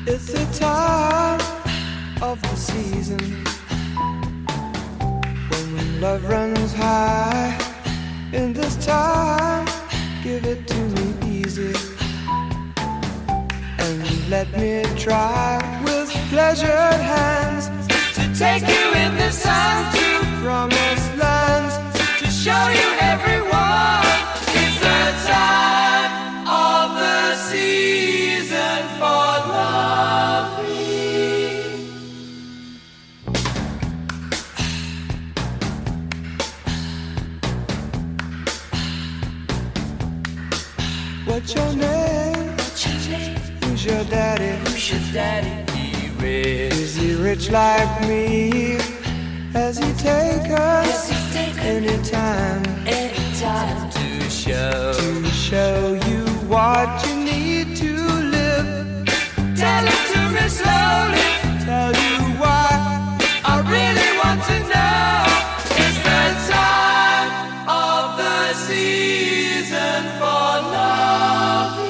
It's the time of the season when love runs high. In this time, give it to me easy and let me try with pleasured hands to take you in the sun to promised lands, to show you everyone. It's the time of the season for loving. What's your name? Who's your daddy? Is he rich like me? Has he taken anytime to show you what you need to live? Tell it to me slowly. Tell you why I really want to know. It's the time of the season for loving.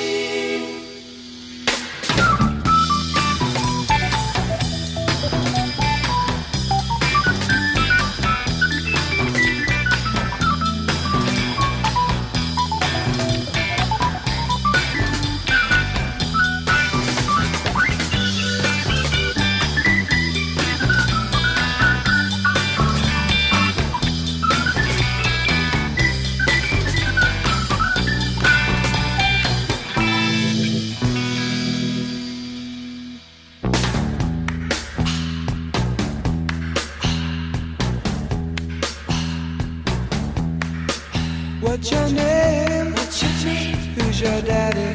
What's your name? Who's your daddy?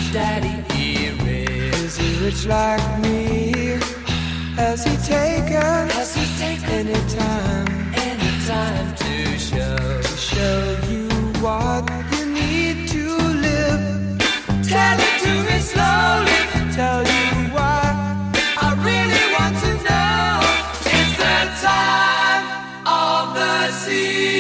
Is he rich like me? Has he taken any time to show you what you need to live? Tell it to me slowly. Tell you why I really want to know. It's the time of the season.